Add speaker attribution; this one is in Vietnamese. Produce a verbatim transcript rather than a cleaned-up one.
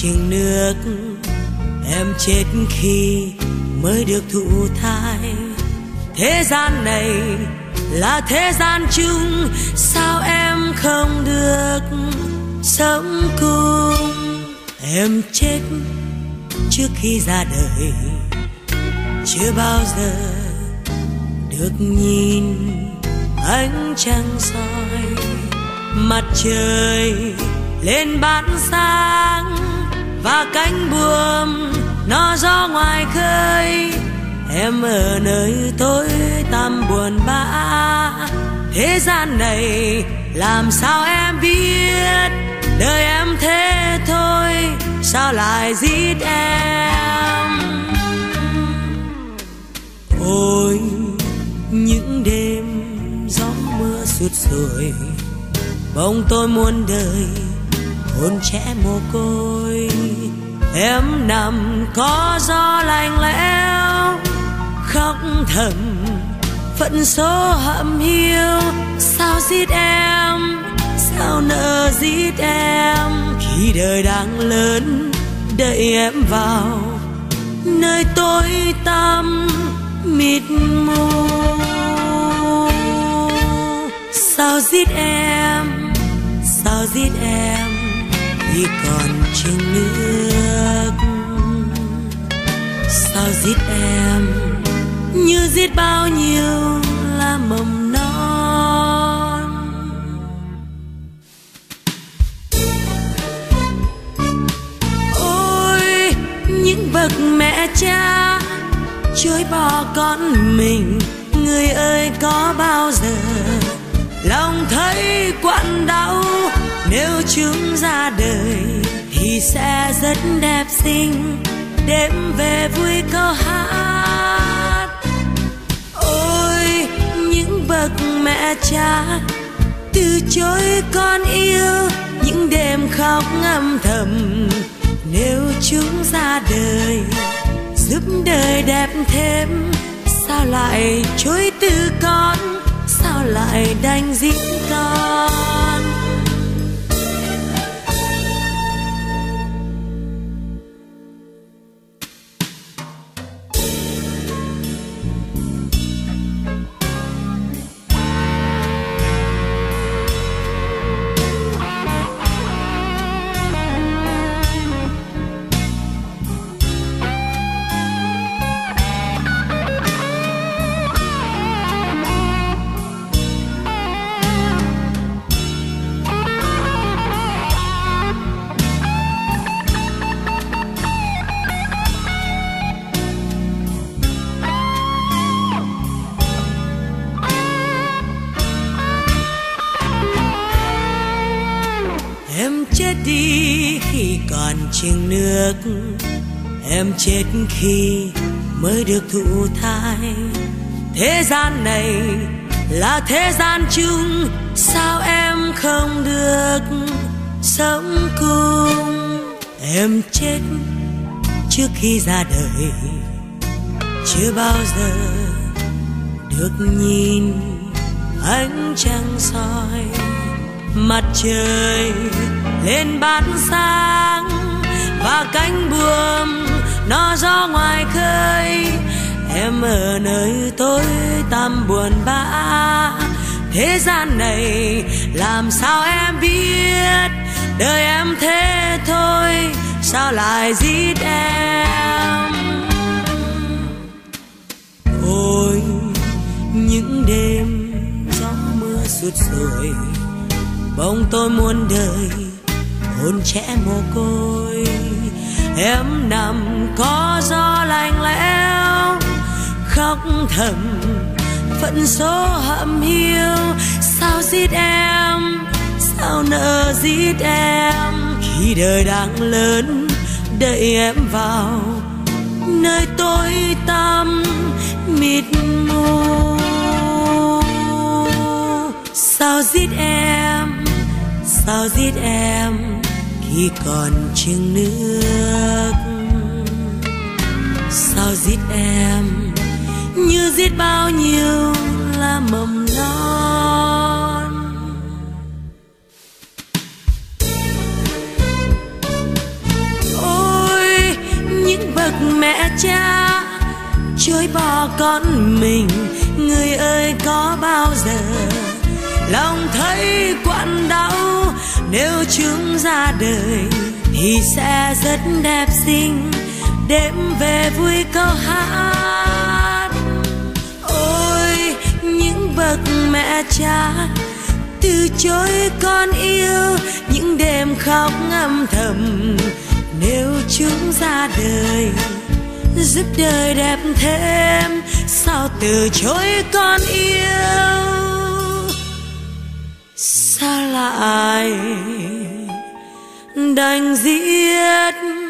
Speaker 1: chừng nước, em chết khi mới được thụ thai. Thế gian này là thế gian chung, sao em không được sống cùng? Em chết trước khi ra đời, chưa bao giờ được nhìn ánh trăng soi. Mặt trời lên ban sáng và cánh buồm nó gió ngoài khơi. Em ở nơi tối tăm buồn bã, thế gian này làm sao em biết? Đời em thế thôi, sao lại giết em? Ôi những đêm gió mưa suốt rồi, bỗng tôi muôn đời hôn trẻ mồ côi. Em nằm có gió lạnh lẽo, khóc thầm phận số hậm hiu. Sao giết em, sao nỡ giết em, khi đời đang lớn đẩy em vào nơi tối tăm mịt mù. Sao giết em, sao giết em khi còn chừng nước? Sao giết em như giết bao nhiêu lá mầm non? Ôi những bậc mẹ cha chối bỏ con mình, người ơi có bao giờ lòng thấy quặn đau? Nếu chúng ra đời thì sẽ rất đẹp xinh, đêm về vui câu hát. Ôi những bậc mẹ cha từ chối con yêu, những đêm khóc âm thầm. Nếu chúng ra đời giúp đời đẹp thêm, sao lại chối từ con, sao lại đành giết con? Em chết đi khi còn chừng nước, em chết khi mới được thụ thai. Thế gian này là thế gian chung, sao em không được sống cùng? Em chết trước khi ra đời, chưa bao giờ được nhìn ánh trăng soi. Mặt trời lên ban sáng và cánh buồm nó gió ngoài khơi. Em ở nơi tối tăm buồn bã, thế gian này làm sao em biết? Đời em thế thôi, sao lại giết em? Ôi những đêm gió mưa suốt rồi, bỗng tôi muôn đời hôn trẻ mồ côi. Em nằm có gió lạnh lẽo, khóc thầm phận số hậm hiu. Sao giết em, sao nỡ giết em, khi đời đang lớn đẩy em vào nơi tối tăm mịt mù. Sao giết em, sao giết em khi còn chừng nước? Sao giết em như giết bao nhiêu lá mầm non? cha chối bỏ con mình, người ơi có bao giờ lòng thấy quặn đau. Nếu chúng ra đời thì sẽ rất đẹp xinh, đêm về vui câu hát. Ôi những bậc mẹ cha từ chối con yêu, những đêm khóc âm thầm nếu chúng ra đời, giúp đời đẹp thêm sao từ chối con yêu. Sao lại đành giết